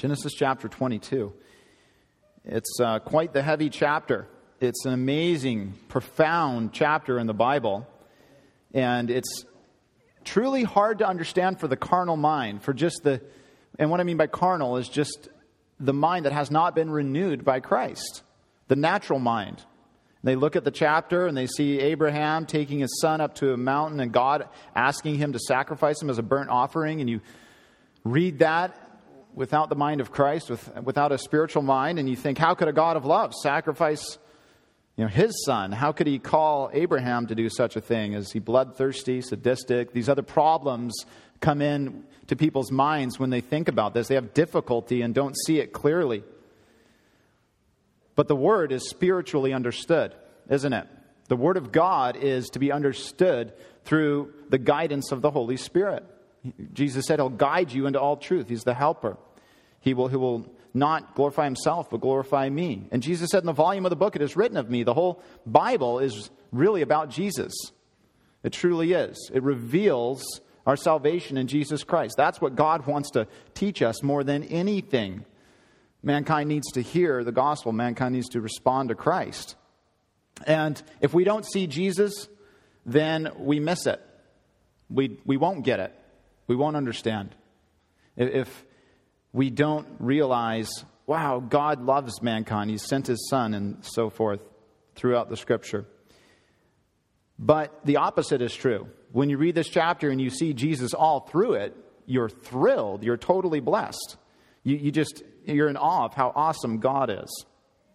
Genesis chapter 22. It's quite the heavy chapter. It's an amazing, profound chapter in the Bible. And it's truly hard to understand for the carnal mind, and what I mean by carnal is just the mind that has not been renewed by Christ, the natural mind. They look at the chapter and they see Abraham taking his son up to a mountain and God asking him to sacrifice him as a burnt offering. And you read that without the mind of Christ, without a spiritual mind, and you think, how could a God of love sacrifice his son? How could he call Abraham to do such a thing? Is he bloodthirsty, sadistic? These other problems come in to people's minds when they think about this. They have difficulty and don't see it clearly. But the Word is spiritually understood, isn't it? The Word of God is to be understood through the guidance of the Holy Spirit. Jesus said He'll guide you into all truth. He's the helper. He will not glorify Himself, but glorify me. And Jesus said in the volume of the book, it is written of me. The whole Bible is really about Jesus. It truly is. It reveals our salvation in Jesus Christ. That's what God wants to teach us more than anything. Mankind needs to hear the gospel. Mankind needs to respond to Christ. And if we don't see Jesus, then we miss it. We won't get it. We won't understand. If we don't realize, wow, God loves mankind. He sent His Son and so forth throughout the Scripture. But the opposite is true. When you read this chapter and you see Jesus all through it, you're thrilled. You're totally blessed. You're in awe of how awesome God is.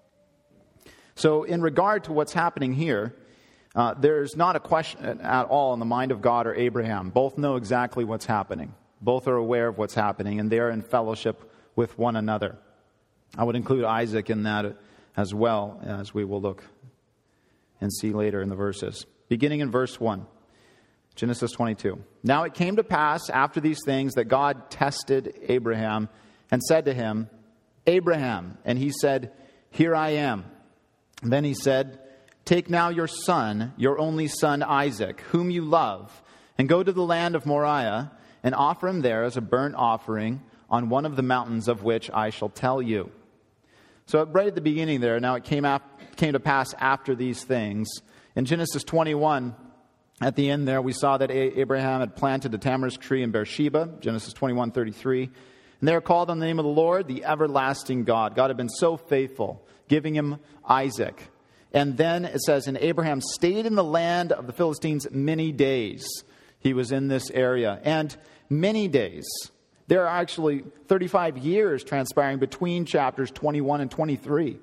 So in regard to what's happening here, there's not a question at all in the mind of God or Abraham. Both know exactly what's happening. Both are aware of what's happening, and they are in fellowship with one another. I would include Isaac in that as well, as we will look and see later in the verses. Beginning in verse 1, Genesis 22. Now it came to pass after these things that God tested Abraham and said to him, Abraham. And he said, Here I am. And then he said, Take now your son, your only son Isaac, whom you love, and go to the land of Moriah, and offer him there as a burnt offering on one of the mountains of which I shall tell you. So right at the beginning there, now it came to pass after these things. In Genesis 21, at the end there, we saw that Abraham had planted a tamarisk tree in Beersheba, Genesis 21:33. And they are called on the name of the Lord, the everlasting God. God had been so faithful, giving him Isaac. And then it says, and Abraham stayed in the land of the Philistines many days. He was in this area. And many days. There are actually 35 years transpiring between chapters 21 and 23.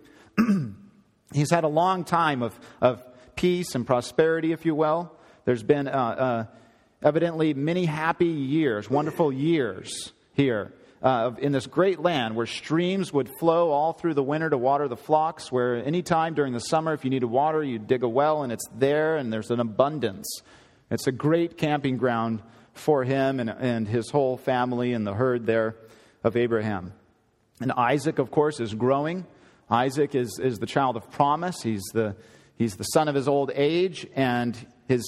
He's had a long time of peace and prosperity, if you will. There's been evidently many happy years, wonderful years here. In this great land where streams would flow all through the winter to water the flocks, where any time during the summer, if you needed water, you dig a well and it's there and there's an abundance. It's a great camping ground for him and his whole family and the herd there of Abraham. And Isaac, of course, is growing. Isaac is the child of promise. He's the son of his old age, and his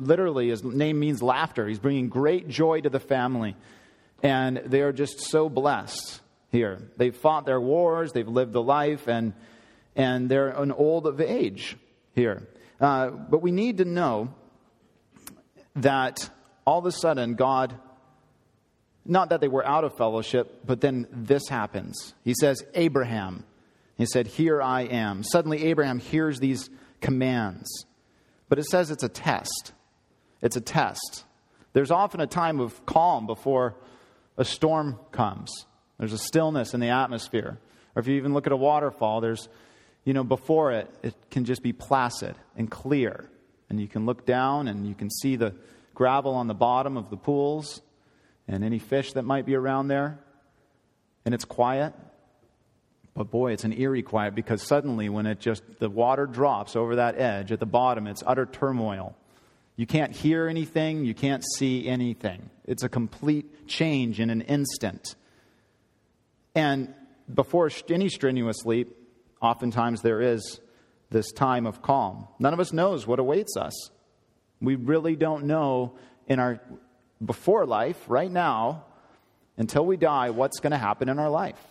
name means laughter. He's bringing great joy to the family. And they are just so blessed here. They've fought their wars, they've lived the life, and they're an old of age here. But we need to know that all of a sudden God, not that they were out of fellowship, but then this happens. He says, Abraham. He said, Here I am. Suddenly Abraham hears these commands. But it says it's a test. It's a test. There's often a time of calm before a storm comes. There's a stillness in the atmosphere. Or if you even look at a waterfall, there's, before it can just be placid and clear. And you can look down and you can see the gravel on the bottom of the pools and any fish that might be around there. And it's quiet. But boy, it's an eerie quiet, because suddenly when the water drops over that edge at the bottom, it's utter turmoil. You can't hear anything. You can't see anything. It's a complete change in an instant. And before any strenuous leap, oftentimes there is this time of calm. None of us knows what awaits us. We really don't know in our before life, right now, until we die, what's going to happen in our life.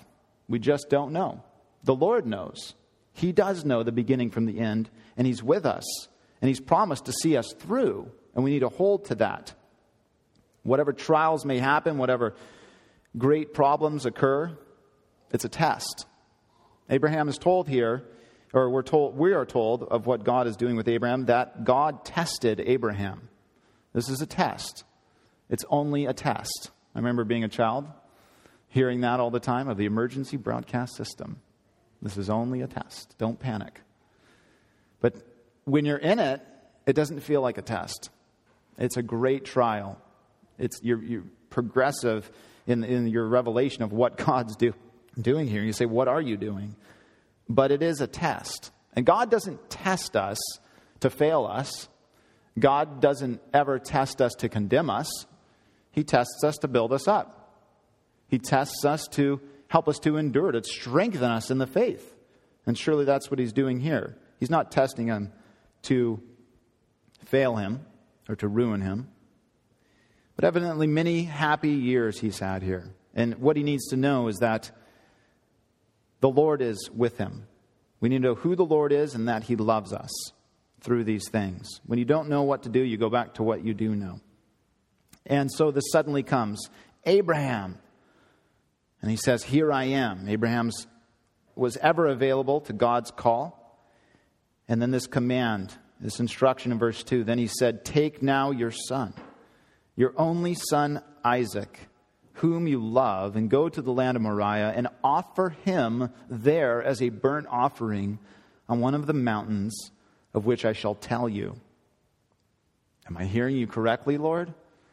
We just don't know. The Lord knows. He does know the beginning from the end, and He's with us. And He's promised to see us through, and we need to hold to that. Whatever trials may happen, whatever great problems occur, it's a test. Abraham is told here, or we are told of what God is doing with Abraham, that God tested Abraham. This is a test. It's only a test. I remember being a child, hearing that all the time of the emergency broadcast system. This is only a test. Don't panic. But when you're in it, it doesn't feel like a test. It's a great trial. You're progressive in your revelation of what God's doing here. You say, what are you doing? But it is a test. And God doesn't test us to fail us. God doesn't ever test us to condemn us. He tests us to build us up. He tests us to help us to endure, to strengthen us in the faith. And surely that's what He's doing here. He's not testing him to fail him or to ruin him. But evidently many happy years he's had here. And what he needs to know is that the Lord is with him. We need to know who the Lord is and that He loves us through these things. When you don't know what to do, you go back to what you do know. And so this suddenly comes, Abraham. And he says, here I am. Abraham was ever available to God's call. And then this command, this instruction in verse 2. Then he said, take now your son, your only son Isaac, whom you love, and go to the land of Moriah and offer him there as a burnt offering on one of the mountains of which I shall tell you. Am I hearing you correctly, Lord?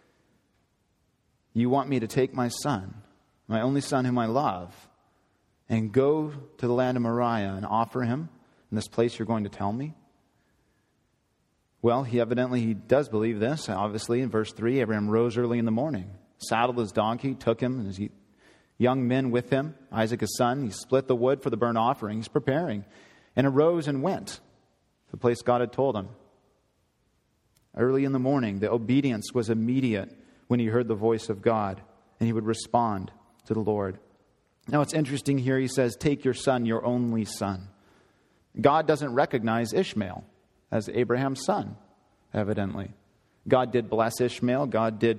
You want me to take my son, my only son whom I love, and go to the land of Moriah and offer him in this place you're going to tell me? Well, he does believe this. Obviously, in verse 3, Abraham rose early in the morning, saddled his donkey, took him and his young men with him, Isaac his son. He split the wood for the burnt offering. He's preparing, and arose and went to the place God had told him. Early in the morning, the obedience was immediate when he heard the voice of God, and he would respond to the Lord. Now, it's interesting here. He says, take your son, your only son. God doesn't recognize Ishmael as Abraham's son, evidently. God did bless Ishmael. God did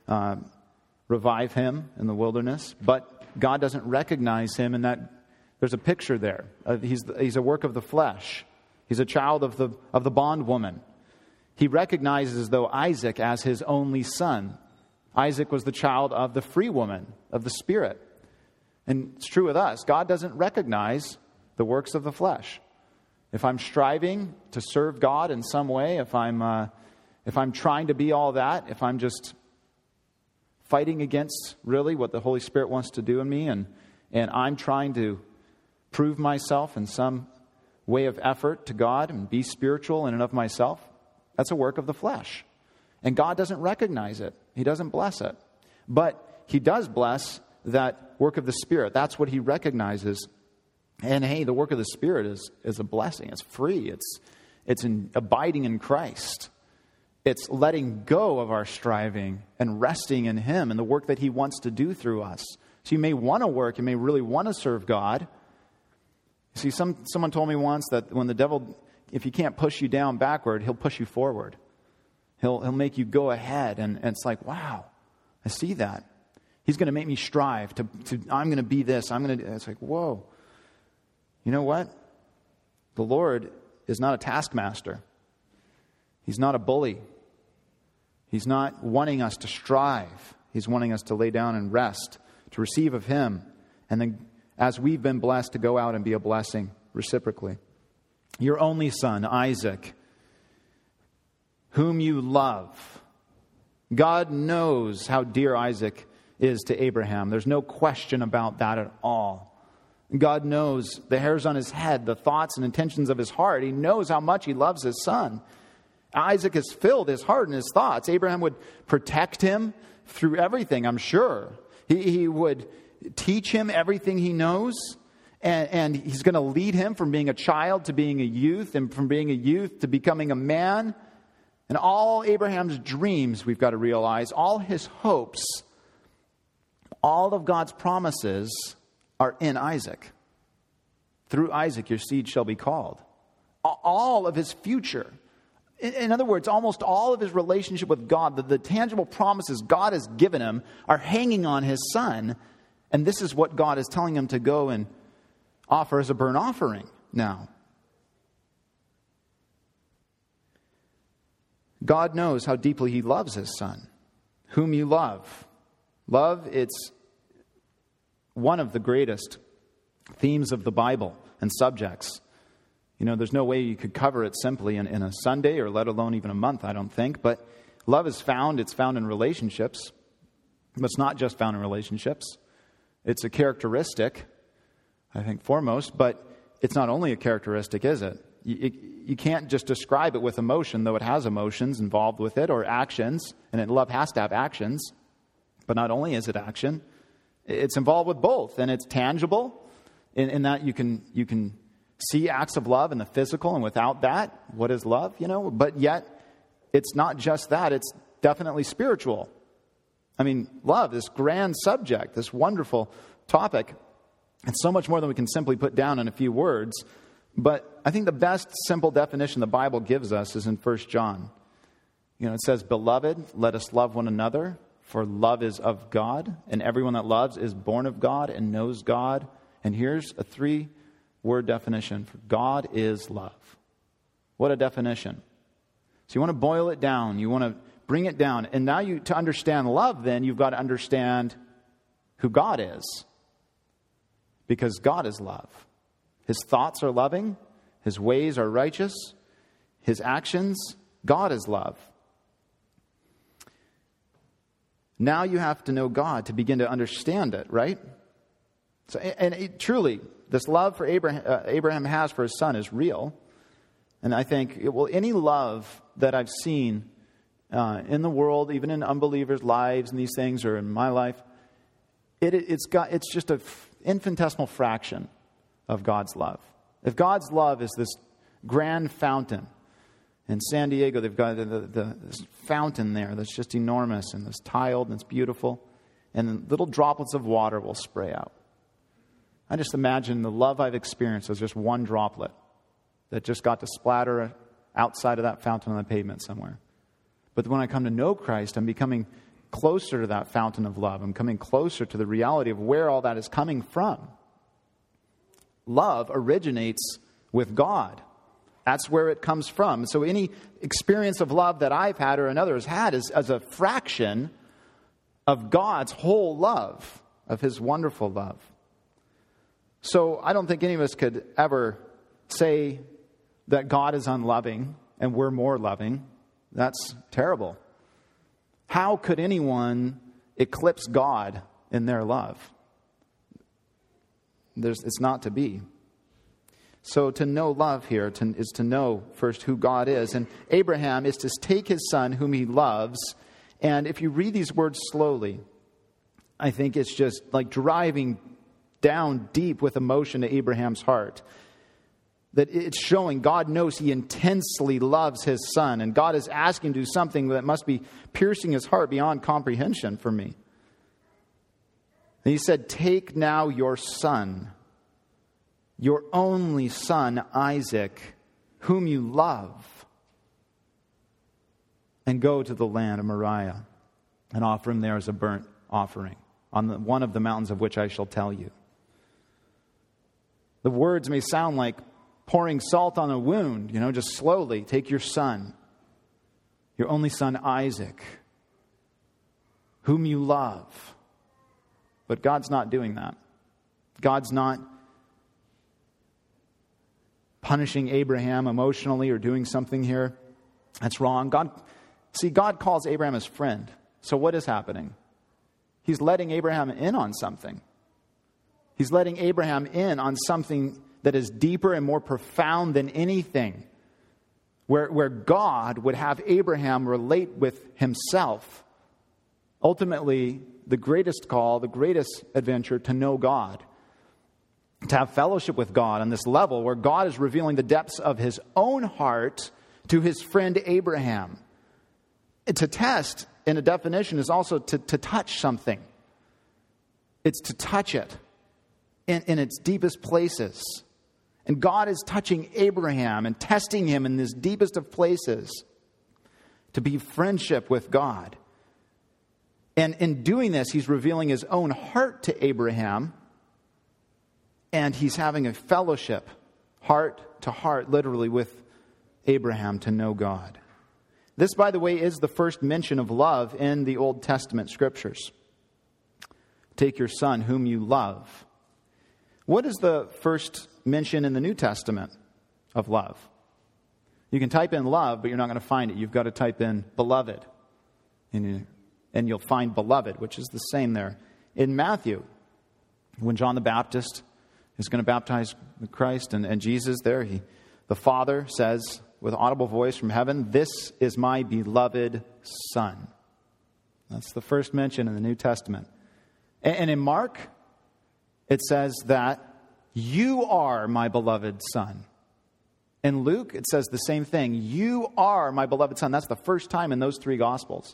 revive him in the wilderness. But God doesn't recognize him in that there's a picture there. He's a work of the flesh. He's a child of the bondwoman. He recognizes, though, Isaac as his only son. Isaac was the child of the free woman, of the Spirit. And it's true with us. God doesn't recognize the works of the flesh. If I'm striving to serve God in some way, if I'm trying to be all that, if I'm just fighting against really what the Holy Spirit wants to do in me, and I'm trying to prove myself in some way of effort to God and be spiritual in and of myself, that's a work of the flesh. And God doesn't recognize it. He doesn't bless it. But He does bless that work of the Spirit. That's what He recognizes. And hey, the work of the Spirit is a blessing. It's free. It's abiding in Christ. It's letting go of our striving and resting in Him and the work that He wants to do through us. So you may want to work. You may really want to serve God. See, someone told me once that when the devil, if he can't push you down backward, he'll push you forward. He'll make you go ahead. And it's like, wow, I see that. He's going to make me strive to I'm going to be this. It's like, whoa. You know what? The Lord is not a taskmaster. He's not a bully. He's not wanting us to strive. He's wanting us to lay down and rest, to receive of Him. And then as we've been blessed, to go out and be a blessing reciprocally. Your only son, Isaac, whom you love. God knows how dear Isaac is to Abraham. There's no question about that at all. God knows the hairs on his head, the thoughts and intentions of his heart. He knows how much he loves his son. Isaac has filled his heart and his thoughts. Abraham would protect him through everything, I'm sure. He would teach him everything he knows. And he's going to lead him from being a child to being a youth, and from being a youth to becoming a man. And all Abraham's dreams, we've got to realize, all his hopes, all of God's promises are in Isaac. Through Isaac, your seed shall be called. All of his future. In other words, almost all of his relationship with God, the tangible promises God has given him are hanging on his son. And this is what God is telling him to go and offer as a burnt offering now. God knows how deeply he loves his son. Whom you love. Love, it's one of the greatest themes of the Bible and subjects. You know, there's no way you could cover it simply in a Sunday or let alone even a month, I don't think. But love is found, it's found in relationships. But it's not just found in relationships. It's a characteristic, I think, foremost. But it's not only a characteristic, is it? You can't just describe it with emotion, though it has emotions involved with it, or actions. And love has to have actions. But not only is it action, it's involved with both. And it's tangible in that you can see acts of love in the physical, and without that, what is love, you know? But yet, it's not just that, it's definitely spiritual. I mean, love, this grand subject, this wonderful topic, it's so much more than we can simply put down in a few words. But I think the best simple definition the Bible gives us is in 1 John. You know, it says, "Beloved, let us love one another, for love is of God, and everyone that loves is born of God and knows God." And here's a 3-word definition for God is love. What a definition. So you want to boil it down. You want to bring it down. And now to understand love, then, you've got to understand who God is. Because God is love. His thoughts are loving. His ways are righteous. His actions, God is love. Now you have to know God to begin to understand it, right? So, truly, this love for Abraham has for his son is real. And I think, any love that I've seen in the world, even in unbelievers' lives and these things, or in my life, it's just an infinitesimal fraction of God's love. If God's love is this grand fountain, in San Diego they've got this fountain there that's just enormous and it's tiled and it's beautiful, and then little droplets of water will spray out. I just imagine the love I've experienced as just one droplet that just got to splatter outside of that fountain on the pavement somewhere. But when I come to know Christ, I'm becoming closer to that fountain of love. I'm coming closer to the reality of where all that is coming from. Love originates with God. That's where it comes from. So any experience of love that I've had or another has had is as a fraction of God's whole love, of his wonderful love. So I don't think any of us could ever say that God is unloving and we're more loving. That's terrible. How could anyone eclipse God in their love? It's not to be. So to know love here is to know first who God is. And Abraham is to take his son whom he loves. And if you read these words slowly, I think it's just like driving down deep with emotion to Abraham's heart. That it's showing God knows he intensely loves his son. And God is asking to do something that must be piercing his heart beyond comprehension for me. And he said, "Take now your son, your only son, Isaac, whom you love, and go to the land of Moriah and offer him there as a burnt offering on one of the mountains of which I shall tell you." The words may sound like pouring salt on a wound, just slowly. Take your son, your only son, Isaac, whom you love. But God's not doing that. God's not punishing Abraham emotionally or doing something here that's wrong. God calls Abraham his friend. So what is happening? He's letting Abraham in on something. He's letting Abraham in on something that is deeper and more profound than anything. Where God would have Abraham relate with himself. Ultimately, the greatest call, the greatest adventure, to know God. To have fellowship with God on this level where God is revealing the depths of his own heart to his friend Abraham. To test, in a definition, is also to touch something. It's to touch it. in its deepest places. And God is touching Abraham and testing him in this deepest of places to be friendship with God. And in doing this, he's revealing his own heart to Abraham. And he's having a fellowship, heart to heart, literally, with Abraham to know God. This, by the way, is the first mention of love in the Old Testament scriptures. Take your son whom you love. What is the first mention in the New Testament of love? You can type in love, but you're not going to find it. You've got to type in beloved. And you'll find beloved, which is the same there. In Matthew, when John the Baptist is going to baptize Christ and Jesus there, the Father says with audible voice from heaven, "This is my beloved Son." That's the first mention in the New Testament. And in Mark, it says that you are my beloved Son. In Luke, it says the same thing. You are my beloved Son. That's the first time in those three Gospels.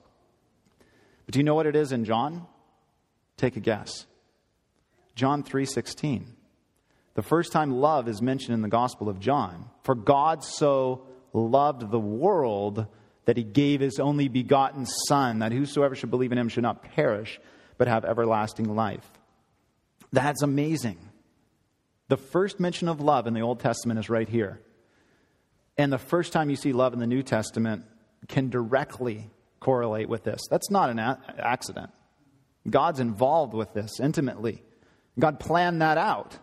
But do you know what it is in John? Take a guess. John 3:16. The first time love is mentioned in the Gospel of John. For God so loved the world that he gave his only begotten Son, that whosoever should believe in him should not perish, but have everlasting life. That's amazing. The first mention of love in the Old Testament is right here. And the first time you see love in the New Testament can directly correlate with this. That's not an accident. God's involved with this intimately. God planned that out.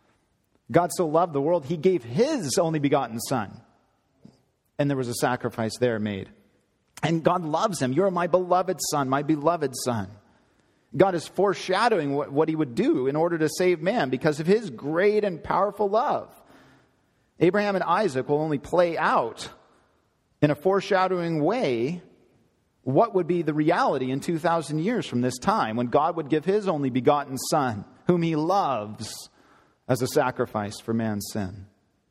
God so loved the world, he gave his only begotten Son. And there was a sacrifice there made. And God loves him. You're my beloved Son, my beloved Son. God is foreshadowing what he would do in order to save man because of his great and powerful love. Abraham and Isaac will only play out in a foreshadowing way what would be the reality in 2,000 years from this time when God would give his only begotten Son, whom he loves, as a sacrifice for man's sin.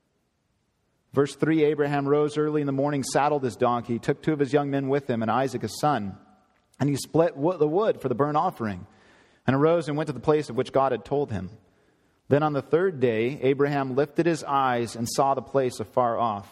Verse 3, Abraham rose early in the morning, saddled his donkey, took 2 of his young men with him and Isaac his son. And he split the wood for the burnt offering and arose and went to the place of which God had told him. Then on the 3rd day, Abraham lifted his eyes and saw the place afar off.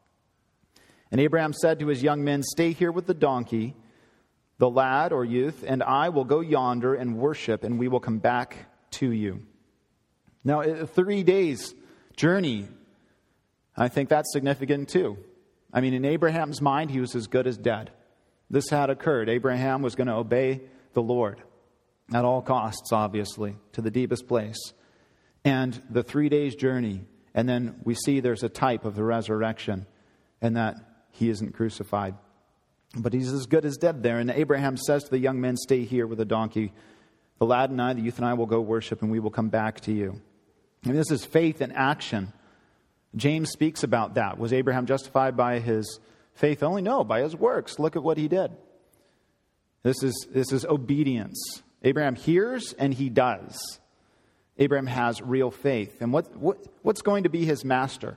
And Abraham said to his young men, "Stay here with the donkey, the lad or youth, and I will go yonder and worship, and we will come back to you." Now, 3 days journey, I think that's significant too. I mean, in Abraham's mind, he was as good as dead. This had occurred. Abraham was going to obey the Lord at all costs, obviously, to the deepest place. And the 3 days journey, and then we see there's a type of the resurrection, and that he isn't crucified. But he's as good as dead there. And Abraham says to the young men, "Stay here with the donkey. The lad and I, the youth and I, will go worship, and we will come back to you." And this is faith in action. James speaks about that. Was Abraham justified by his faith only? No, by his works. Look at what he did. This is obedience. Abraham hears and he does. Abraham has real faith. And what's going to be his master?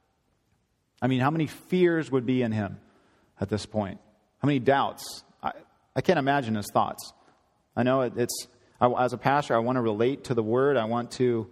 I mean, how many fears would be in him at this point? How many doubts? I can't imagine his thoughts. I know as a pastor, I want to relate to the Word. I want to,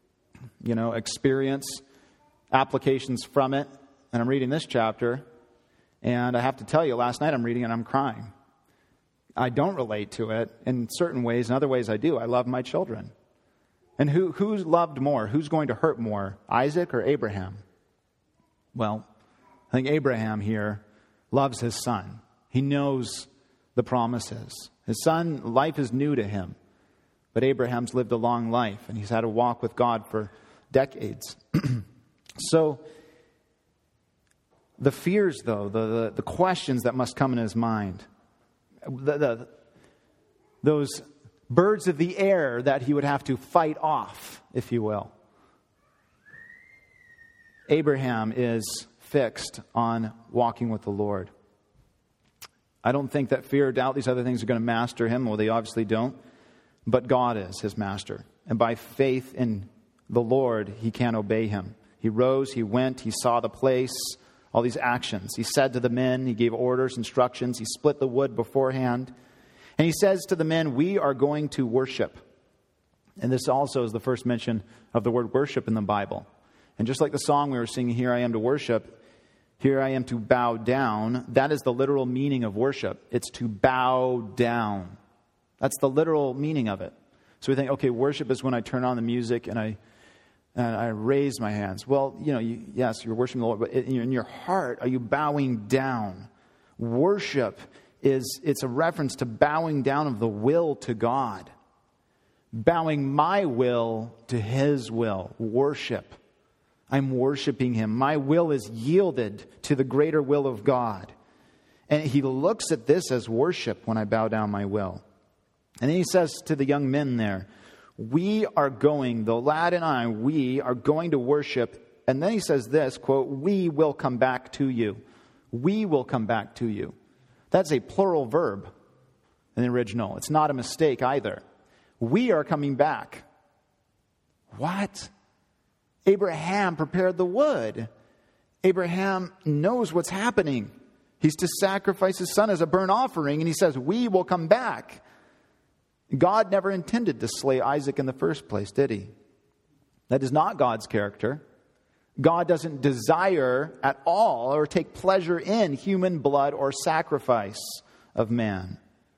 experience applications from it. And I'm reading this chapter, and I have to tell you, last night I'm reading and I'm crying. I don't relate to it in certain ways. In other ways, I do. I love my children. And who's loved more? Who's going to hurt more, Isaac or Abraham? Well, I think Abraham here loves his son. He knows the promises. His son, life is new to him. But Abraham's lived a long life, and he's had to walk with God for decades. So, the fears, though, the questions that must come in his mind, those birds of the air that he would have to fight off, if you will. Abraham is fixed on walking with the Lord. I don't think that fear, doubt, these other things are going to master him. Well, they obviously don't. But God is his master. And by faith in the Lord, he can obey him. He rose, he went, he saw the place, all these actions. He said to the men, he gave orders, instructions. He split the wood beforehand. And he says to the men, "We are going to worship." And this also is the first mention of the word worship in the Bible. And just like the song we were singing, "Here I am to worship," "Here I am to bow down," that is the literal meaning of worship. It's to bow down. That's the literal meaning of it. So we think, okay, worship is when I turn on the music and I raise my hands. Well, yes, you're worshiping the Lord, but in your heart, are you bowing down? Worship it's a reference to bowing down of the will to God. Bowing my will to His will. Worship. I'm worshiping Him. My will is yielded to the greater will of God. And He looks at this as worship when I bow down my will. And then He says to the young men there, the lad and I, we are going to worship. And then He says this, quote, "We will come back to you." We will come back to you. That's a plural verb in the original. It's not a mistake either. We are coming back. What? Abraham prepared the wood. Abraham knows what's happening. He's to sacrifice his son as a burnt offering, and he says, "We will come back." God never intended to slay Isaac in the first place, did He? That is not God's character. God doesn't desire at all or take pleasure in human blood or sacrifice of man.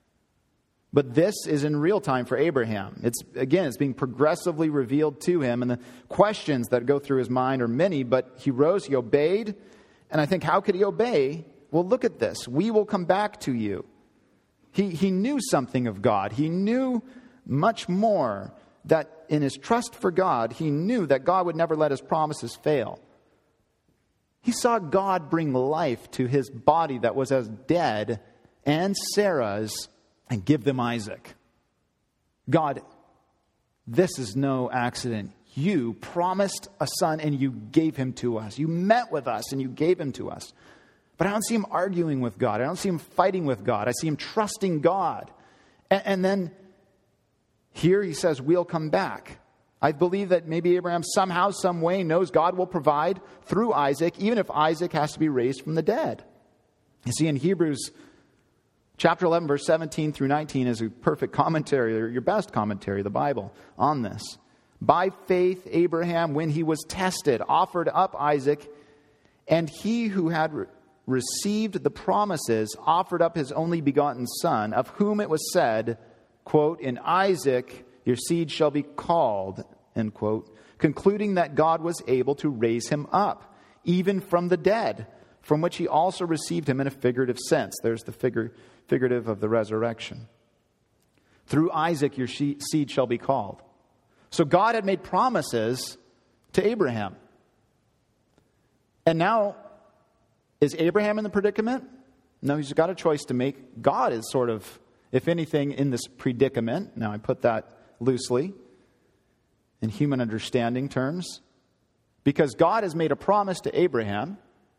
But this is in real time for Abraham. It's being progressively revealed to him. And the questions that go through his mind are many, but he rose, he obeyed. And I think, how could he obey? Well, look at this. "We will come back to you." He knew something of God. He knew much more, that in his trust for God, he knew that God would never let His promises fail. He saw God bring life to his body that was as dead and Sarah's, and give them Isaac. God, this is no accident. You promised a son and you gave him to us. You met with us and you gave him to us. But I don't see him arguing with God. I don't see him fighting with God. I see him trusting God. And then here he says, "We'll come back." I believe that maybe Abraham somehow, some way knows God will provide through Isaac, even if Isaac has to be raised from the dead. You see, in Hebrews chapter 11, verse 17 through 19 is a perfect commentary, or your best commentary, the Bible, on this. "By faith, Abraham, when he was tested, offered up Isaac, and he who had received the promises offered up his only begotten son, of whom it was said," quote, "In Isaac your seed shall be called," end quote, concluding that God was able to raise him up, even from the dead, from which He also received him in a figurative sense. There's the figurative of the resurrection. "Through Isaac your seed shall be called." So God had made promises to Abraham. And now, is Abraham in the predicament? No, he's got a choice to make. God is sort of, if anything, in this predicament. Now, I put that loosely in human understanding terms. Because God has made a promise to Abraham.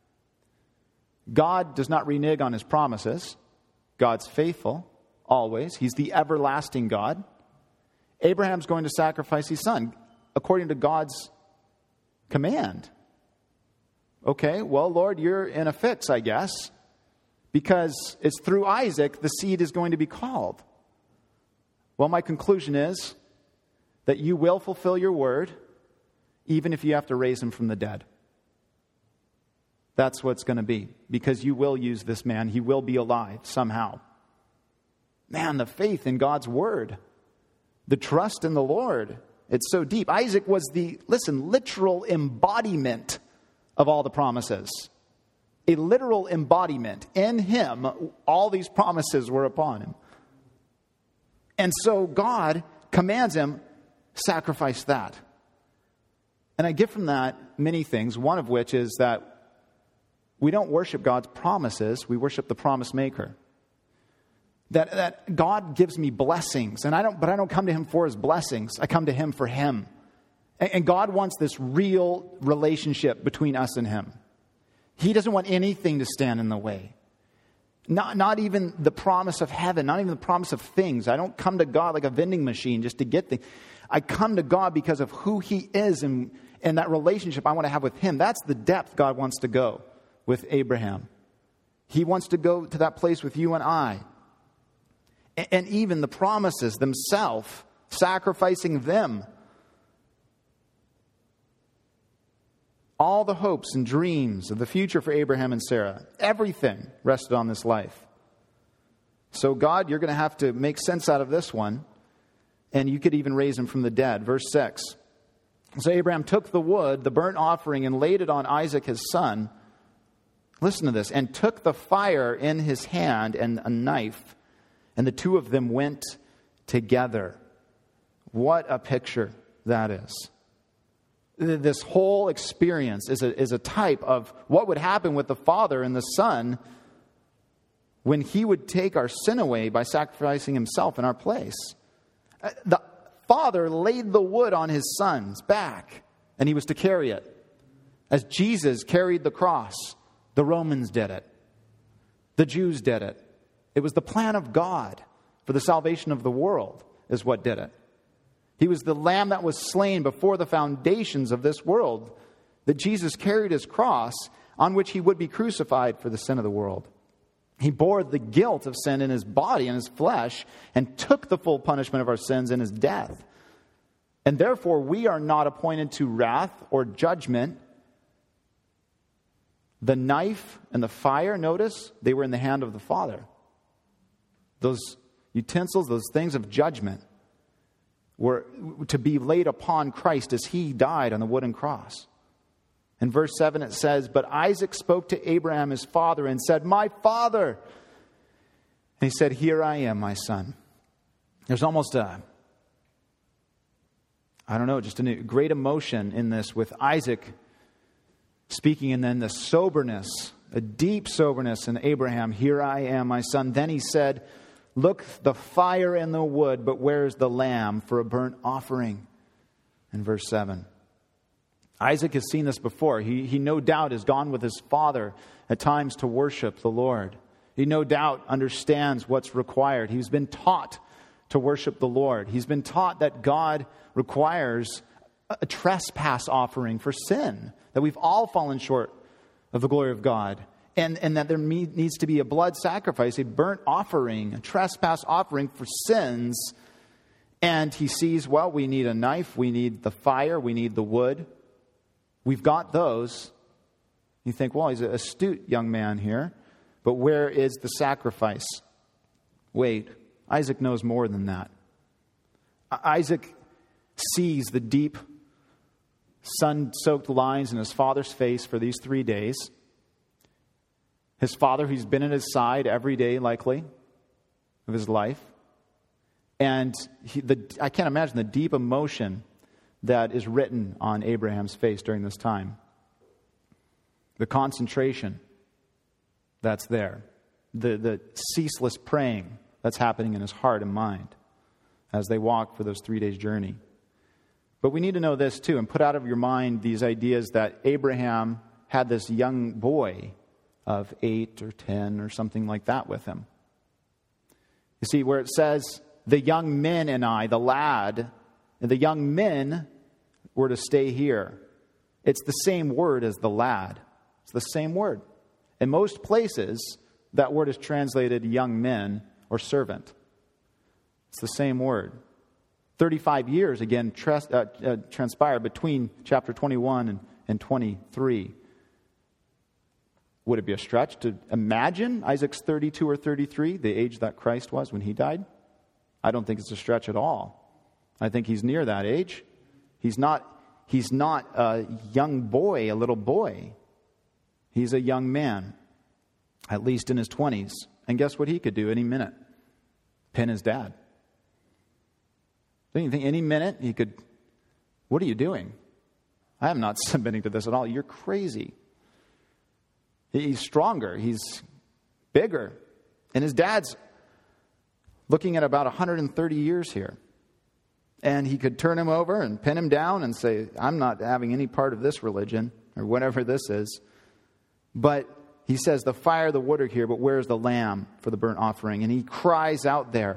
God does not renege on His promises. God's faithful, always. He's the everlasting God. Abraham's going to sacrifice his son according to God's command. Okay, well, Lord, you're in a fix, I guess, because it's through Isaac the seed is going to be called. Well, my conclusion is that you will fulfill your word, even if you have to raise him from the dead. That's what's going to be, because you will use this man. He will be alive somehow. Man, the faith in God's word, the trust in the Lord, it's so deep. Isaac was the, literal embodiment of all the promises. A literal embodiment. In him, all these promises were upon him. And so God commands him, sacrifice that. And I get from that many things, one of which is that we don't worship God's promises, we worship the promise maker. That God gives me blessings, but I don't come to him for his blessings. I come to him for him. And God wants this real relationship between us and him. He doesn't want anything to stand in the way. Not even the promise of heaven, not even the promise of things. I don't come to God like a vending machine just to get things. I come to God because of who he is and that relationship I want to have with him. That's the depth God wants to go with Abraham. He wants to go to that place with you and I. And even the promises themselves sacrificing them. All the hopes and dreams of the future for Abraham and Sarah, everything rested on this life. So God, you're going to have to make sense out of this one, and you could even raise him from the dead. Verse 6. So Abraham took the wood, the burnt offering, and laid it on Isaac his son. Listen to this. And took the fire in his hand and a knife, and the two of them went together. What a picture that is. This whole experience is a type of what would happen with the Father and the Son when he would take our sin away by sacrificing himself in our place. The Father laid the wood on his Son's back, and he was to carry it. As Jesus carried the cross, the Romans did it. The Jews did it. It was the plan of God for the salvation of the world is what did it. He was the lamb that was slain before the foundations of this world, that Jesus carried his cross on which he would be crucified for the sin of the world. He bore the guilt of sin in his body and his flesh and took the full punishment of our sins in his death. And therefore, we are not appointed to wrath or judgment. The knife and the fire, notice, they were in the hand of the Father. Those utensils, those things of judgment, were to be laid upon Christ as he died on the wooden cross. In verse 7 it says, but Isaac spoke to Abraham his father and said, my father. And he said, here I am, my son. There's almost just a great emotion in this with Isaac speaking, and then the soberness, a deep soberness in Abraham. Here I am, my son. Then he said, look, the fire and the wood, but where's the lamb for a burnt offering? In verse 7. Isaac has seen this before. He no doubt has gone with his father at times to worship the Lord. He no doubt understands what's required. He's been taught to worship the Lord. He's been taught that God requires a trespass offering for sin, that we've all fallen short of the glory of God, and that there needs to be a blood sacrifice, a burnt offering, a trespass offering for sins. And he sees, well, we need a knife, we need the fire, we need the wood. We've got those. You think, well, he's an astute young man here, but where is the sacrifice? Wait, Isaac knows more than that. Isaac sees the deep sun-soaked lines in his father's face for these 3 days. His father, who's been at his side every day, likely, of his life. And I can't imagine the deep emotion that is written on Abraham's face during this time. The concentration that's there. The ceaseless praying that's happening in his heart and mind as they walk for those 3 days' journey. But we need to know this too, and put out of your mind these ideas that Abraham had this young boy of 8 or 10 or something like that with him. You see, where it says, the young men and I, the lad, and the young men were to stay here. It's the same word as the lad. It's the same word. In most places, that word is translated young men or servant. It's the same word. 35 years, again, transpired between chapter 21 and 23. Would it be a stretch to imagine Isaac's 32 or 33, the age that Christ was when he died? I don't think it's a stretch at all. I think he's near that age. He's not a young boy, a little boy. He's a young man, at least in his 20s. And guess what he could do any minute? Pin his dad. Don't you think any minute he could, what are you doing? I am not submitting to this at all. You're crazy. He's stronger. He's bigger. And his dad's looking at about 130 years here. And he could turn him over and pin him down and say, I'm not having any part of this religion or whatever this is. But he says, the fire, the wood are here, but where's the lamb for the burnt offering? And he cries out there,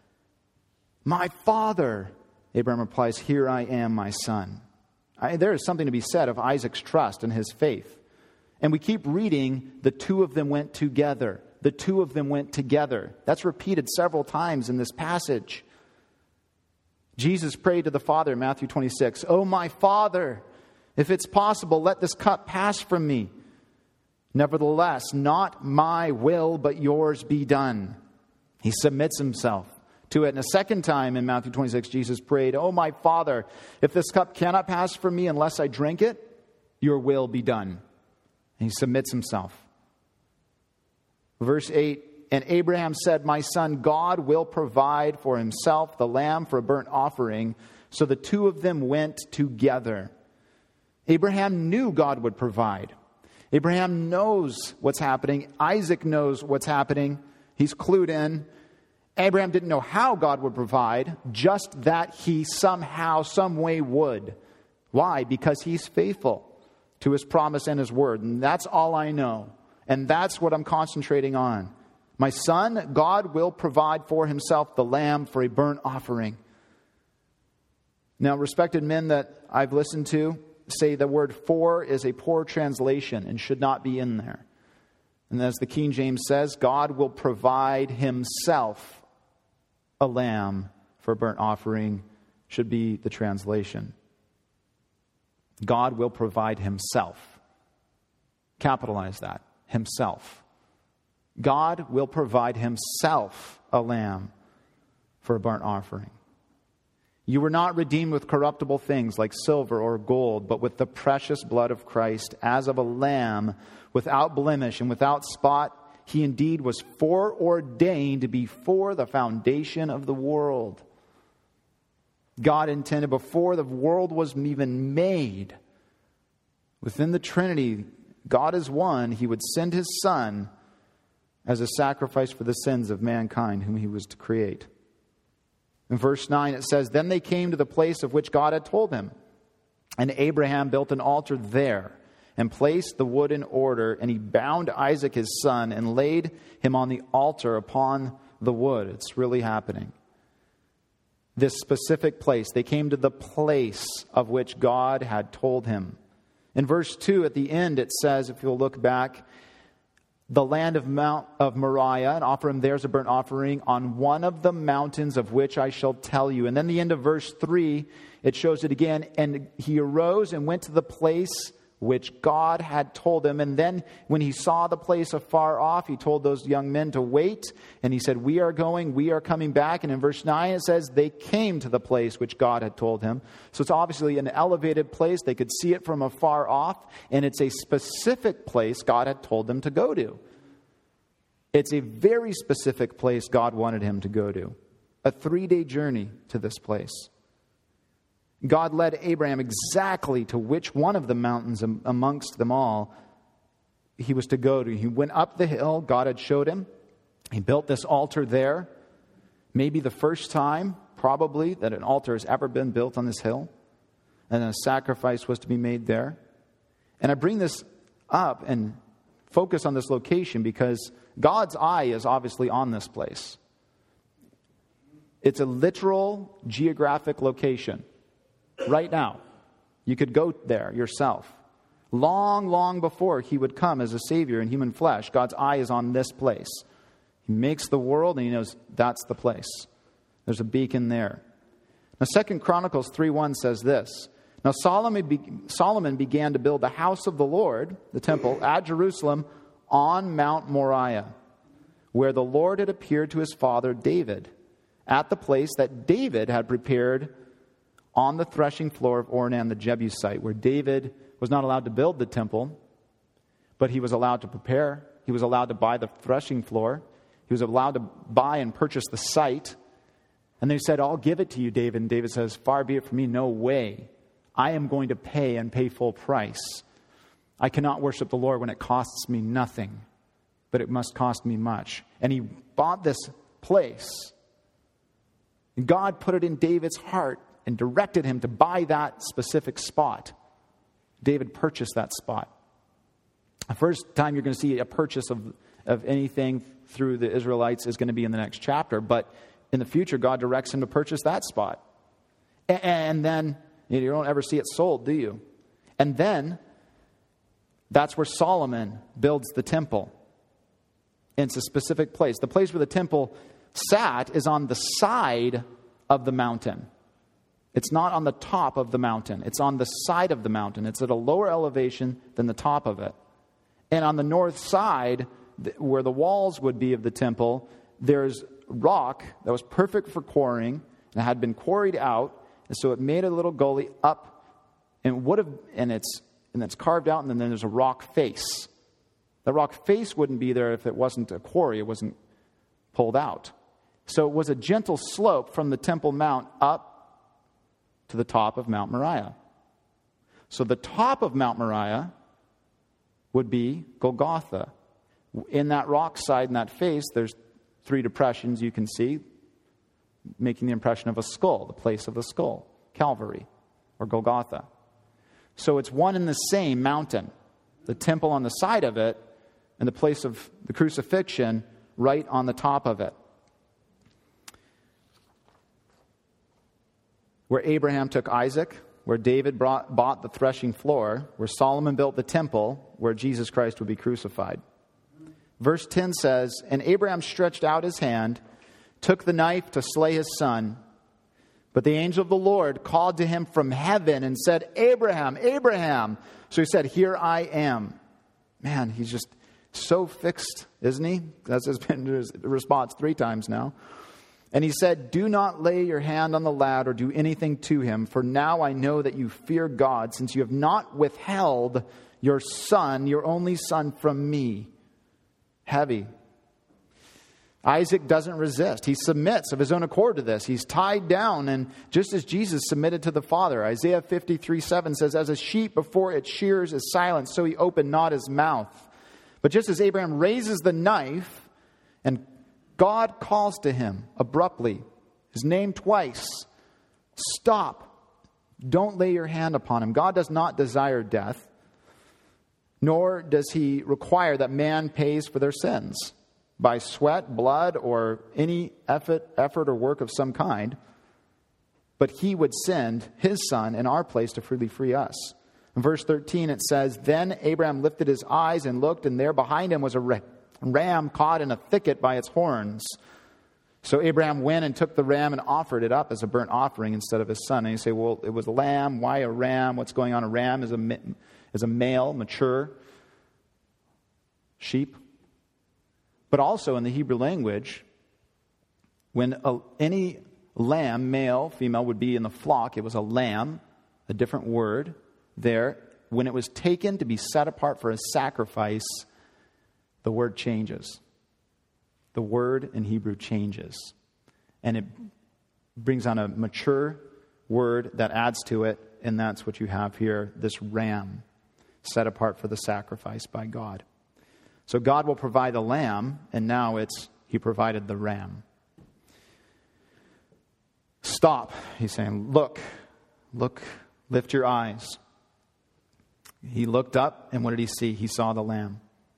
my father. Abraham replies, here I am, my son. There is something to be said of Isaac's trust and his faith. And we keep reading, the two of them went together. The two of them went together. That's repeated several times in this passage. Jesus prayed to the Father in Matthew 26, "Oh, my Father, if it's possible, let this cup pass from me. Nevertheless, not my will, but yours be done." He submits himself to it. And a second time in Matthew 26, Jesus prayed, "Oh, my Father, if this cup cannot pass from me unless I drink it, your will be done." And he submits himself. Verse 8, "And Abraham said, 'My son, God will provide for himself the lamb for a burnt offering.' So the two of them went together." Abraham knew God would provide. Abraham knows what's happening. Isaac knows what's happening. He's clued in. Abraham didn't know how God would provide, just that he somehow, some way would. Why? Because he's faithful to his promise and his word. And that's all I know. And that's what I'm concentrating on. My son, God will provide for himself the lamb for a burnt offering. Now, respected men that I've listened to say the word "for" is a poor translation and should not be in there. And as the King James says, God will provide himself a lamb for a burnt offering, should be the translation. God will provide himself. Capitalize that. Himself. God will provide himself a lamb for a burnt offering. You were not redeemed with corruptible things like silver or gold, but with the precious blood of Christ, as of a lamb, without blemish and without spot. He indeed was foreordained before the foundation of the world. God intended before the world was even made. Within the Trinity, God is one. He would send his Son as a sacrifice for the sins of mankind whom he was to create. In verse 9 it says, "Then they came to the place of which God had told him. And Abraham built an altar there and placed the wood in order. And he bound Isaac his son and laid him on the altar upon the wood." It's really happening. This specific place. They came to the place of which God had told him. In verse 2 at the end it says, if you'll look back, "The land of Mount of Moriah, and offer him there as a burnt offering on one of the mountains of which I shall tell you." And then the end of verse 3, it shows it again. "And he arose and went to the place which God had told him. And then when he saw the place afar off, he told those young men to wait. And he said, we are coming back." And in verse 9 it says, "They came to the place which God had told him." So it's obviously an elevated place. They could see it from afar off. And it's a specific place God had told them to go to. It's a very specific place God wanted him to go to. A 3-day journey to this place. God led Abraham exactly to which one of the mountains amongst them all he was to go to. He went up the hill God had showed him. He built this altar there. Maybe the first time, probably, that an altar has ever been built on this hill. And a sacrifice was to be made there. And I bring this up and focus on this location because God's eye is obviously on this place. It's a literal geographic location. Right now, you could go there yourself. Long, long before he would come as a Savior in human flesh, God's eye is on this place. He makes the world and he knows that's the place. There's a beacon there. Now 2 Chronicles 3:1 says this. "Now Solomon began to build the house of the Lord," the temple, "at Jerusalem on Mount Moriah, where the Lord had appeared to his father David, at the place that David had prepared on the threshing floor of Ornan the Jebusite," where David was not allowed to build the temple, but he was allowed to prepare. He was allowed to buy the threshing floor. He was allowed to buy and purchase the site. And they said, "I'll give it to you, David." And David says, "Far be it from me, no way. I am going to pay full price. I cannot worship the Lord when it costs me nothing, but it must cost me much." And he bought this place. And God put it in David's heart and directed him to buy that specific spot. David purchased that spot. The first time you're going to see a purchase of anything through the Israelites is going to be in the next chapter. But in the future, God directs him to purchase that spot. And then you don't ever see it sold, do you? And then that's where Solomon builds the temple. And it's a specific place. The place where the temple sat is on the side of the mountain. It's not on the top of the mountain. It's on the side of the mountain. It's at a lower elevation than the top of it. And on the north side, where the walls would be of the temple, there's rock that was perfect for quarrying and had been quarried out. And so it made a little gully up and it's carved out, and then there's a rock face. The rock face wouldn't be there if it wasn't a quarry. It wasn't pulled out. So it was a gentle slope from the Temple Mount up to the top of Mount Moriah. So the top of Mount Moriah would be Golgotha. In that rock side, in that face, there's 3 depressions you can see, making the impression of a skull, the place of the skull, Calvary, or Golgotha. So it's one and the same mountain. The temple on the side of it, and the place of the crucifixion right on the top of it. Where Abraham took Isaac, where David bought the threshing floor, where Solomon built the temple, where Jesus Christ would be crucified. Verse 10 says, "And Abraham stretched out his hand, took the knife to slay his son. But the angel of the Lord called to him from heaven and said, 'Abraham, Abraham.' So he said, 'Here I am.'" Man, he's just so fixed, isn't he? That's been his response 3 times now. "And he said, 'Do not lay your hand on the lad or do anything to him, for now I know that you fear God, since you have not withheld your son, your only son, from me.'" Heavy. Isaac doesn't resist. He submits of his own accord to this. He's tied down, and just as Jesus submitted to the Father. Isaiah 53:7 says, "As a sheep before its shears is silent, so he opened not his mouth." But just as Abraham raises the knife, and God calls to him abruptly, his name twice, "Stop. Don't lay your hand upon him." God does not desire death, nor does he require that man pays for their sins by sweat, blood, or any effort or work of some kind. But he would send his son in our place to freely free us. In verse 13 it says, "Then Abraham lifted his eyes and looked, and there behind him was a ram caught in a thicket by its horns. So Abraham went and took the ram and offered it up as a burnt offering instead of his son." And you say, well, it was a lamb. Why a ram? What's going on? A ram is a male, mature sheep. But also in the Hebrew language, when any lamb, male, female, would be in the flock, it was a lamb, a different word there. When it was taken to be set apart for a sacrifice, the word changes. The word in Hebrew changes. And it brings on a mature word that adds to it, and that's what you have here, this ram set apart for the sacrifice by God. So God will provide the lamb, and now he provided the ram. "Stop," he's saying. Look, lift your eyes." He looked up, and what did he see? He saw the lamb.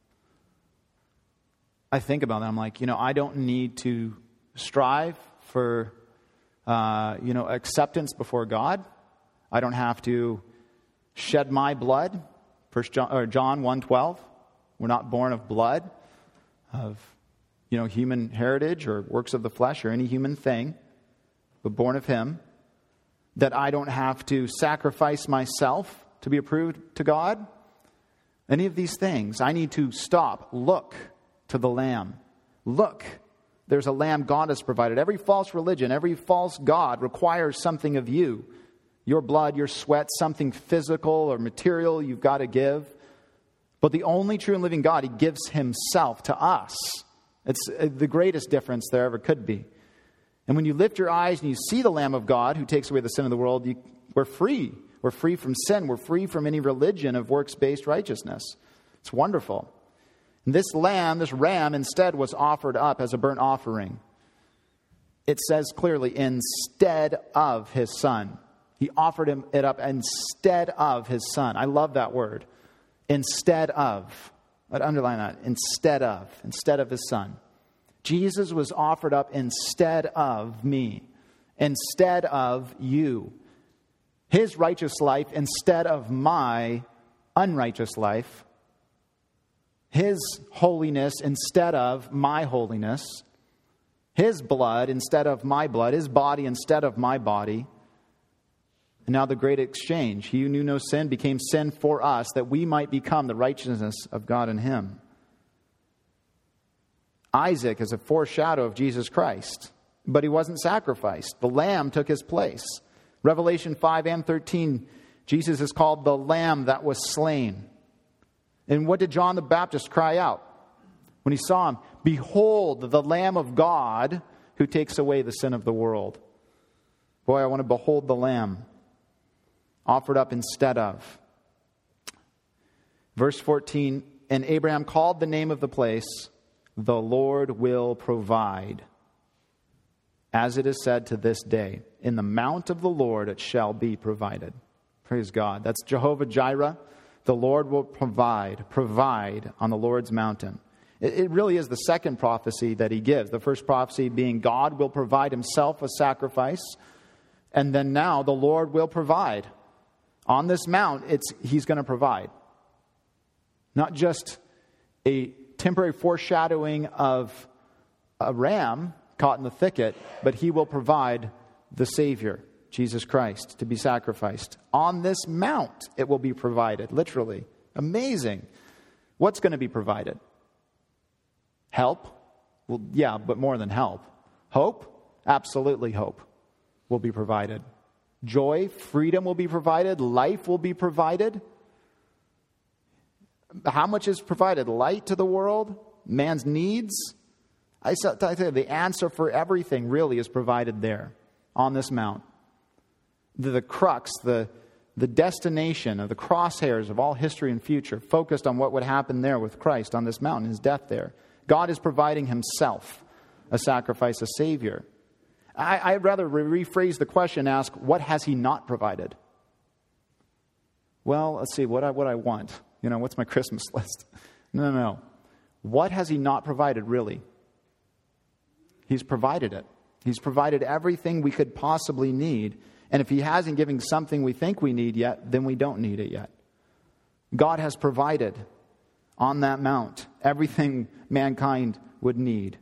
I think about that. I'm like, I don't need to strive for, acceptance before God. I don't have to shed my blood. John 1:12. We're not born of blood, of, human heritage or works of the flesh or any human thing, but born of him. That I don't have to sacrifice myself to be approved to God. Any of these things. I need to stop, look to the Lamb. Look, there's a Lamb God has provided. Every false religion, every false god requires something of you. Your blood, your sweat, something physical or material you've got to give. But the only true and living God, he gives himself to us. It's the greatest difference there ever could be. And when you lift your eyes and you see the Lamb of God who takes away the sin of the world, we're free. We're free from sin. We're free from any religion of works-based righteousness. It's wonderful. And this ram, instead was offered up as a burnt offering. It says clearly, instead of his son. He offered it up instead of his son. I love that word. Instead of. I'd underline that. Instead of his son. Jesus was offered up instead of me. Instead of you. His righteous life instead of my unrighteous life. His holiness instead of my holiness. His blood instead of my blood. His body instead of my body. And now the great exchange. He who knew no sin became sin for us, that we might become the righteousness of God in him. Isaac is a foreshadow of Jesus Christ, but he wasn't sacrificed. The Lamb took his place. Revelation 5 and 13, Jesus is called the Lamb that was slain. And what did John the Baptist cry out when he saw him? Behold, the Lamb of God who takes away the sin of the world. Boy, I want to behold the Lamb offered up instead of. Verse 14, and Abraham called the name of the place, the Lord will provide. As it is said to this day, in the mount of the Lord it shall be provided. Praise God. That's Jehovah Jireh. The Lord will provide on the Lord's mountain. It really is the second prophecy that he gives. The first prophecy being God will provide himself a sacrifice. And then now the Lord will provide. On this mount, he's going to provide. Not just a temporary foreshadowing of a ram caught in the thicket, but he will provide the Savior, Jesus Christ, to be sacrificed. On this mount, it will be provided, literally. Amazing. What's going to be provided? Help? Well, yeah, but more than help. Hope? Absolutely hope will be provided. Joy, freedom will be provided. Life will be provided. How much is provided? Light to the world? Man's needs? I tell you, the answer for everything really is provided there on this mount. The crux, the destination of the crosshairs of all history and future focused on what would happen there with Christ on this mountain, his death there. God is providing himself a sacrifice, a Savior. I'd rather rephrase the question and ask, what has he not provided? Well, let's see, what I want. What's my Christmas list? No. What has he not provided, really? He's provided it. He's provided everything we could possibly need. And if he hasn't given something we think we need yet, then we don't need it yet. God has provided on that mount everything mankind would need.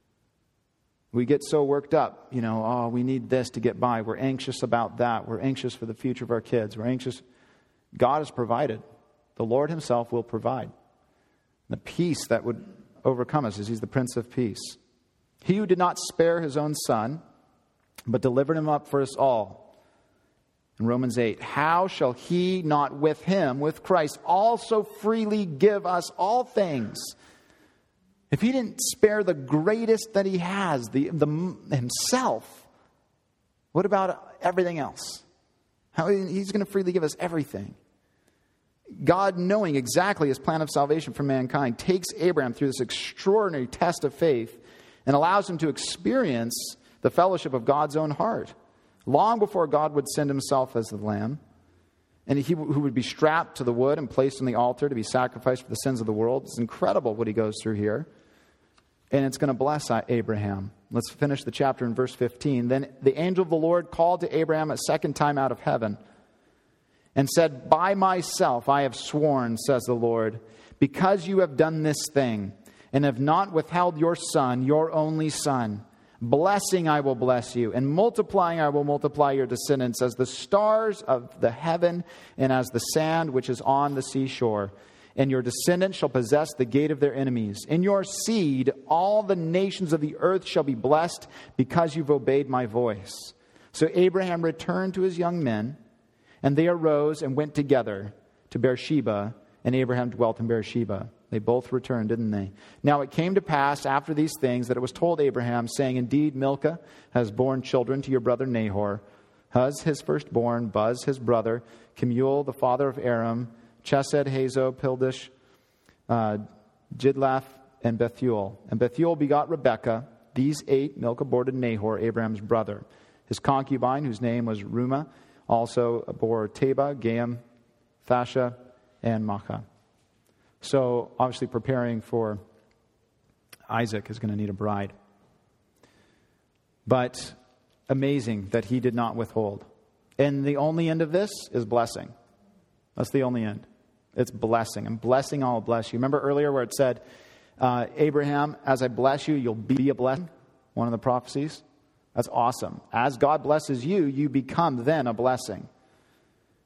We get so worked up, we need this to get by. We're anxious about that. We're anxious for the future of our kids. We're anxious. God has provided. The Lord himself will provide. The peace that would overcome us is he's the Prince of Peace. He who did not spare his own son, but delivered him up for us all. In Romans 8, how shall he not with him, with Christ, also freely give us all things? If he didn't spare the greatest that he has, himself, what about everything else? He's going to freely give us everything. God, knowing exactly his plan of salvation for mankind, takes Abraham through this extraordinary test of faith and allows him to experience the fellowship of God's own heart. Long before God would send himself as the lamb, and who would be strapped to the wood and placed on the altar to be sacrificed for the sins of the world. It's incredible what he goes through here. And it's going to bless Abraham. Let's finish the chapter in verse 15. Then the angel of the Lord called to Abraham a second time out of heaven and said, by myself I have sworn, says the Lord, because you have done this thing and have not withheld your son, your only son. Blessing I will bless you, and multiplying I will multiply your descendants as the stars of the heaven and as the sand which is on the seashore. And your descendants shall possess the gate of their enemies. In your seed all the nations of the earth shall be blessed because you've obeyed my voice. So Abraham returned to his young men, and they arose and went together to Beersheba, and Abraham dwelt in Beersheba. They both returned, didn't they? Now it came to pass after these things that it was told Abraham, saying, indeed, Milcah has borne children to your brother Nahor, Huz his firstborn, Buz his brother, Kemuel the father of Aram, Chesed, Hazo, Pildash, Jidlaph, and Bethuel. And Bethuel begot Rebekah. These 8 Milcah bore to Nahor, Abraham's brother. His concubine, whose name was Reumah, also bore Teba, Gaam, Thasha, and Maachah. So, obviously preparing for Isaac is going to need a bride. But amazing that he did not withhold. And the only end of this is blessing. That's the only end. It's blessing. And blessing, I'll bless you. Remember earlier where it said, Abraham, as I bless you, you'll be a blessing? One of the prophecies. That's awesome. As God blesses you, you become then a blessing.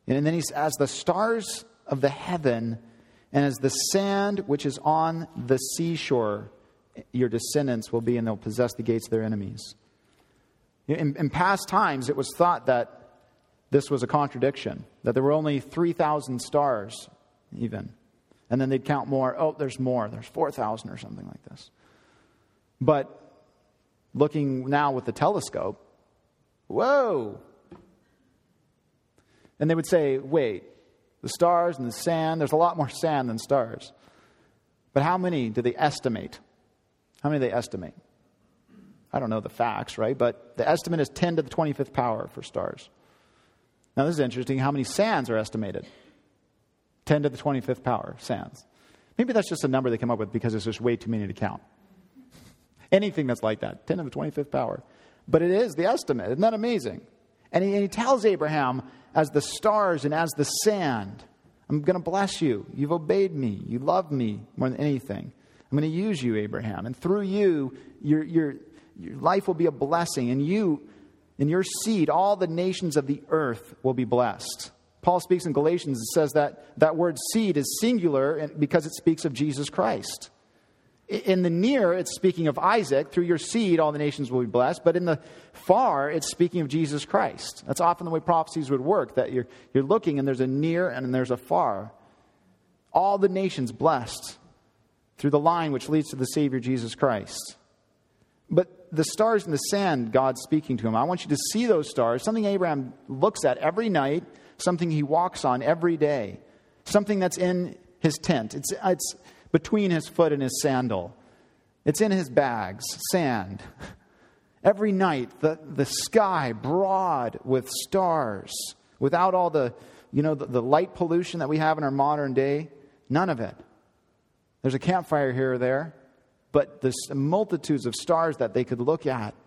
And then he says, as the stars of the heaven and as the sand which is on the seashore, your descendants will be, and they'll possess the gates of their enemies. In past times, it was thought that this was a contradiction, that there were only 3,000 stars even. And then they'd count more. Oh, there's more. There's 4,000 or something like this. But looking now with the telescope, whoa! And they would say, wait, the stars and the sand, there's a lot more sand than stars. But how many do they estimate? How many do they estimate? I don't know the facts, right? But the estimate is 10 to the 25th power for stars. Now this is interesting. How many sands are estimated? 10 to the 25th power, sands. Maybe that's just a number they come up with because it's just way too many to count. Anything that's like that, 10 to the 25th power. But it is the estimate. Isn't that amazing? And he tells Abraham, as the stars and as the sand, I'm going to bless you. You've obeyed me. You love me more than anything. I'm going to use you, Abraham. And through you, your life will be a blessing. And you, in your seed, all the nations of the earth will be blessed. Paul speaks in Galatians, it says that word seed is singular because it speaks of Jesus Christ. In the near, it's speaking of Isaac. Through your seed, all the nations will be blessed. But in the far, it's speaking of Jesus Christ. That's often the way prophecies would work, that you're looking and there's a near and there's a far. All the nations blessed through the line which leads to the Savior, Jesus Christ. But the stars in the sand, God's speaking to him. I want you to see those stars, something Abraham looks at every night, something he walks on every day, something that's in his tent. It's between his foot and his sandal. It's in his bags, sand. Every night, the sky broad with stars, without all the light pollution that we have in our modern day, none of it. There's a campfire here or there, but there's multitudes of stars that they could look at.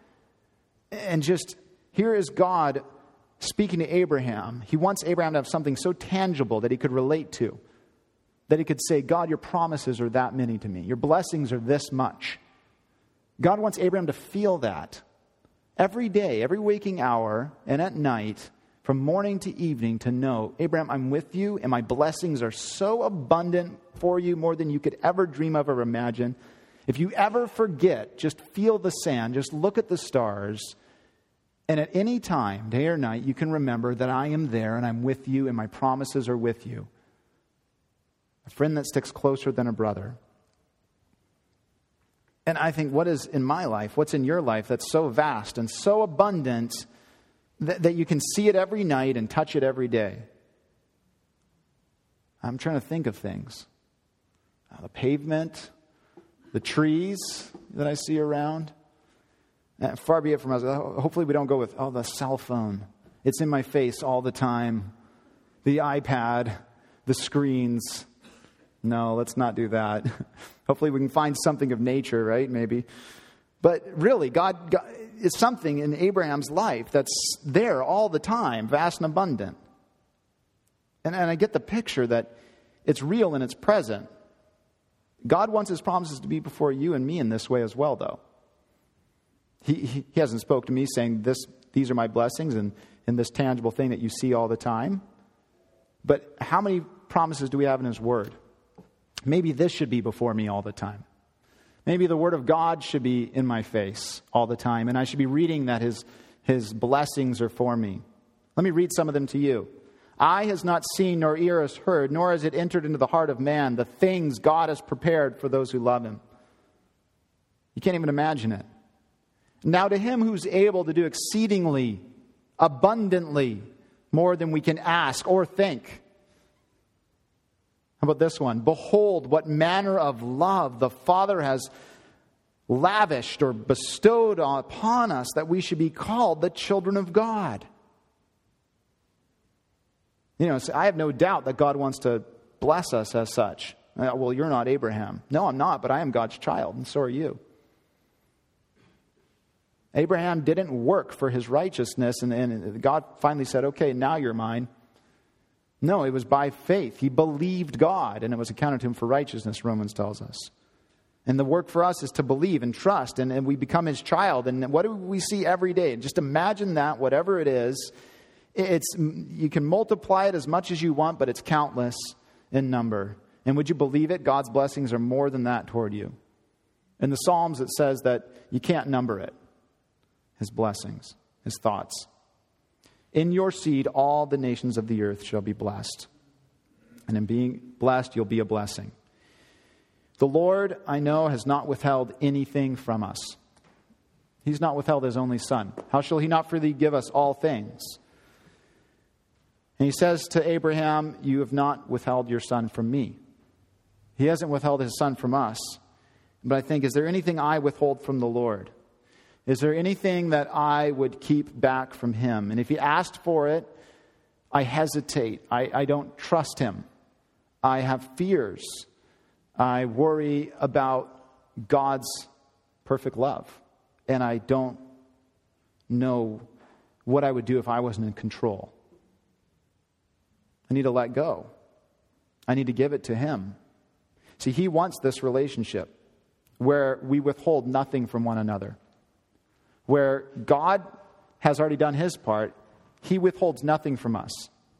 And just, here is God speaking to Abraham. He wants Abraham to have something so tangible that he could relate to. That he could say, God, your promises are that many to me. Your blessings are this much. God wants Abraham to feel that. Every day, every waking hour, and at night, from morning to evening, to know, Abraham, I'm with you, and my blessings are so abundant for you, more than you could ever dream of or imagine. If you ever forget, just feel the sand, just look at the stars, and at any time, day or night, you can remember that I am there, and I'm with you, and my promises are with you. A friend that sticks closer than a brother. And I think, what is in my life, what's in your life that's so vast and so abundant that you can see it every night and touch it every day? I'm trying to think of things. The pavement, the trees that I see around. Far be it from us. Hopefully we don't go with, the cell phone. It's in my face all the time. The iPad, the screens. No, let's not do that. Hopefully we can find something of nature, right? Maybe. But really, God is something in Abraham's life that's there all the time, vast and abundant. And I get the picture that it's real and it's present. God wants his promises to be before you and me in this way as well, though. He hasn't spoke to me saying, these are my blessings and this tangible thing that you see all the time. But how many promises do we have in his word? Maybe this should be before me all the time. Maybe the word of God should be in my face all the time, and I should be reading that his blessings are for me. Let me read some of them to you. Eye has not seen, nor ear has heard, nor has it entered into the heart of man, the things God has prepared for those who love him. You can't even imagine it. Now to him who's able to do exceedingly, abundantly, more than we can ask or think. How about this one? Behold, what manner of love the Father has lavished or bestowed upon us that we should be called the children of God. I have no doubt that God wants to bless us as such. Well, you're not Abraham. No, I'm not, but I am God's child, and so are you. Abraham didn't work for his righteousness, and God finally said, okay, now you're mine. No, it was by faith. He believed God, and it was accounted to him for righteousness, Romans tells us. And the work for us is to believe and trust, and we become his child. And what do we see every day? Just imagine that, whatever it is, You can multiply it as much as you want, but it's countless in number. And would you believe it? God's blessings are more than that toward you. In the Psalms, it says that you can't number it. His blessings, his thoughts. In your seed, all the nations of the earth shall be blessed. And in being blessed, you'll be a blessing. The Lord, I know, has not withheld anything from us. He's not withheld his only Son. How shall he not freely give us all things? And he says to Abraham, you have not withheld your son from me. He hasn't withheld his son from us. But I think, is there anything I withhold from the Lord? Is there anything that I would keep back from him? And if he asked for it, I hesitate. I don't trust him. I have fears. I worry about God's perfect love. And I don't know what I would do if I wasn't in control. I need to let go. I need to give it to him. See, he wants this relationship where we withhold nothing from one another. Where God has already done his part, he withholds nothing from us.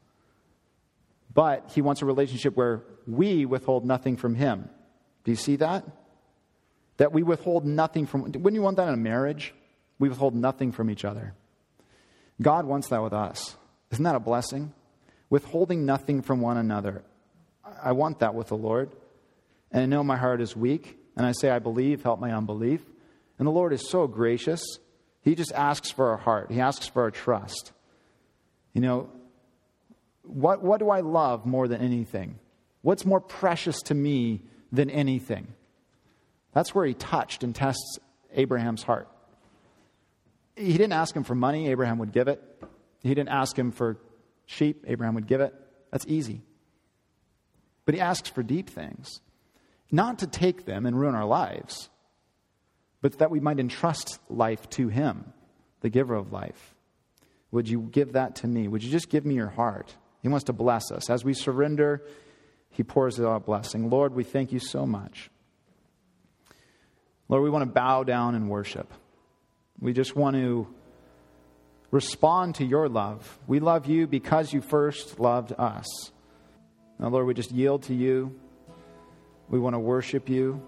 But he wants a relationship where we withhold nothing from him. Do you see that? That we withhold nothing from... Wouldn't you want that in a marriage? We withhold nothing from each other. God wants that with us. Isn't that a blessing? Withholding nothing from one another. I want that with the Lord. And I know my heart is weak. And I say, I believe, help my unbelief. And the Lord is so gracious. He just asks for our heart. He asks for our trust. You know, what do I love more than anything? What's more precious to me than anything? That's where he touched and tests Abraham's heart. He didn't ask him for money. Abraham would give it. He didn't ask him for sheep. Abraham would give it. That's easy. But he asks for deep things. Not to take them and ruin our lives, but that we might entrust life to him, the giver of life. Would you give that to me? Would you just give me your heart? He wants to bless us. As we surrender, he pours out a blessing. Lord, we thank you so much. Lord, we want to bow down and worship. We just want to respond to your love. We love you because you first loved us. Now, Lord, we just yield to you. We want to worship you.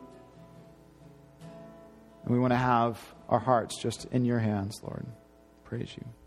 And we want to have our hearts just in your hands, Lord. Praise you.